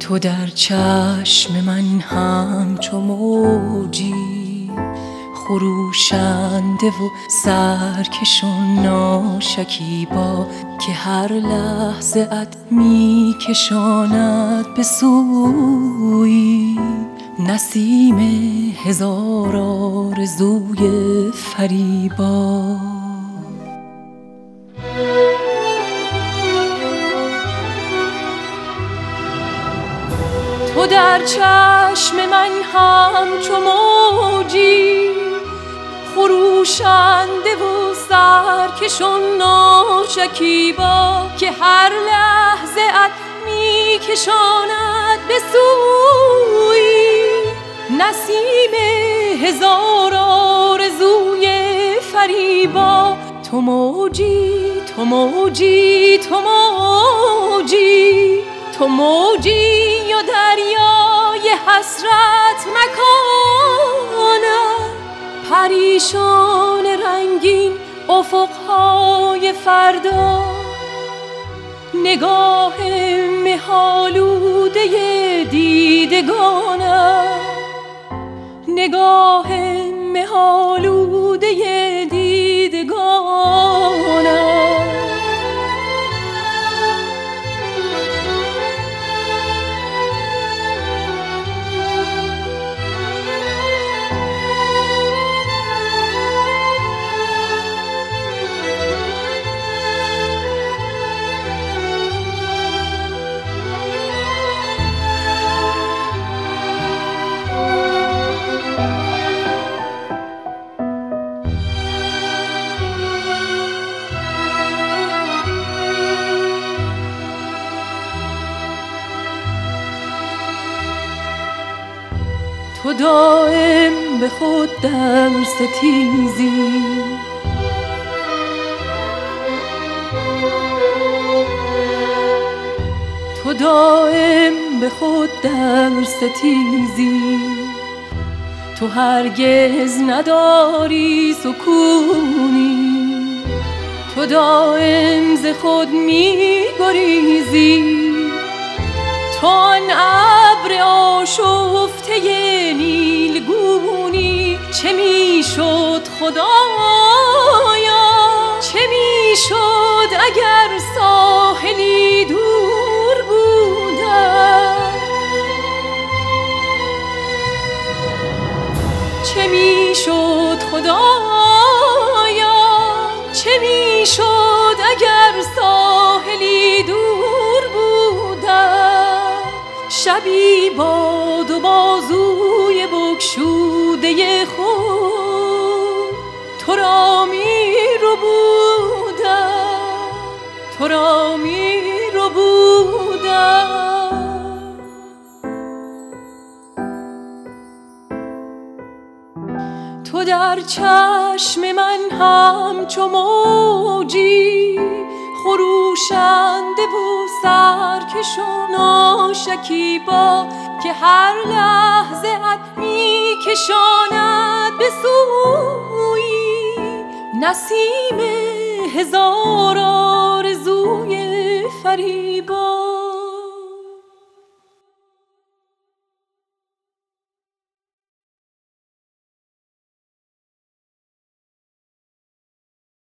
تو در چشم من همچو موجی خروشنده و سرکش و ناشکیبا که هر لحظه ات می کشاند به سوی نسیم هزار آرزوی فریبا. تو در چشم من همچو موجی خروشنده و سرکش و ناشکیبا که هر لحظه ات می کشاند به سوی نسیم هزار آرزوی فریبا. تو موجی تو موجی تو موجی تو موجی و دریای حسرت مکانم پریشان رنگین افقهای فردا نگاه مه‌آلوده دیدگانم نگاه مه‌آلوده دیدگانم. تو دائم به خود در ستیزی تو دائم به خود در ستیزی تو هرگز نداری سکونی تو دائم ز خود می گریزی تو آن ابر آشفته نیلگونی چه میشد خدایا چه میشد اگر ساحلی دور بودم چه میشد خدایا چه میشد اگر ساحلی دور بودم شبی با دو بازوی بگشوده خود تو را می ربودم تو را می ربودم. تو در چشم من همچو موجی خروشنده و سرکش و ناشکیبا که هر لحظه ات می کشاند به سوی نسیم هزار آرزوی فریبا.